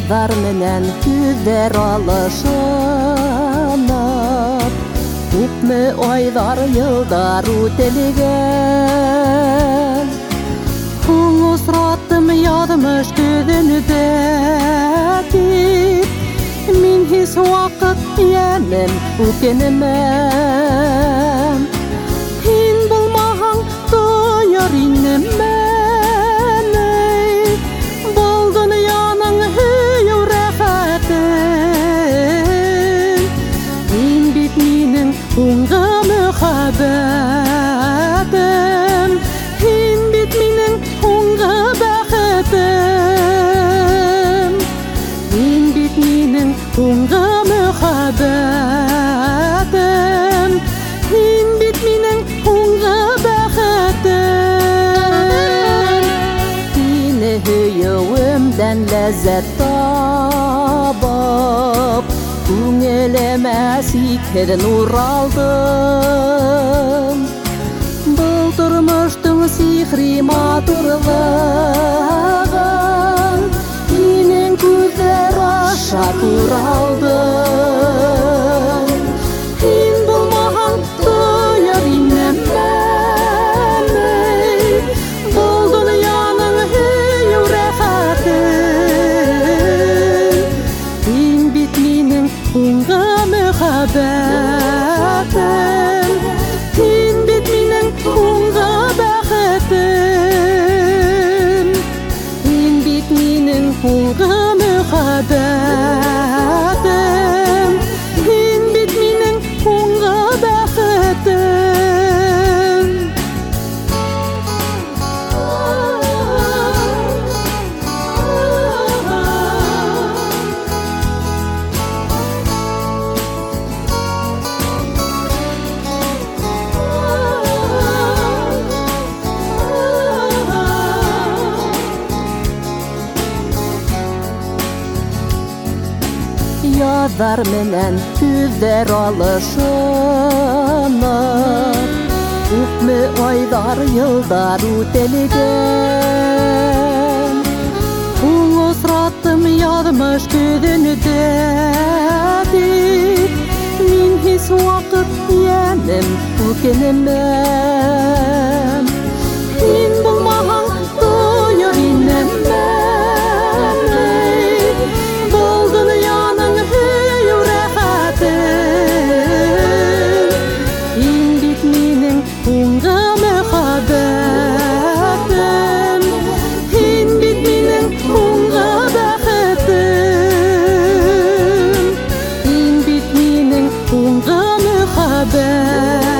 Яздар менен күҙҙәр алышынып, күпме айҙар, йылдар үтелгән. Һуң осраттым яҙмыш көҙөндөә тип, мин һис ваҡыт йәнем үкенемәм. Һин булмаһаң тояр инем мәней, был донъяның һөйөү рәхәтен. Һин бит минең һуңғы мөхәббәтем, һин бит минең һуңғы бәхетем. Һин бит минең һуңғы мөхәббәтем, һин бит минең һуңғы бәхетем. Һине һөйөүемдән ләззәт табып, күңелемә сикһеҙ нур алдым. Был тормоштоң сихри матурлығын һинең күҙҙәр аша күр алдым. Һин булмаһаң тояр инем мәней, был донъяның һөйөү рәхәтен. Һин бит минең һуңғы мөхәббәтем, һин бит минең һуңғы бәхетем. Һин бит минең һуңғы мөхәббәтем, һин бит минең һуңғы бәхетем. Яздар менән күҙҙәр алышынып, күпме айҙар, йылдар үтелгән. Һуң осраттым яҙмыш көҙөндөә тип, мин һис ваҡыт йәнем үкенемәм. Һин булмаһаң тояр инем мәней, был донъяның һөйөү рәхәтен. Һин бит минең һуңғы мөхәббәтем, һин бит минең һуңғы бәхетем. Һин бит минең һуңғы мөхәббәтем.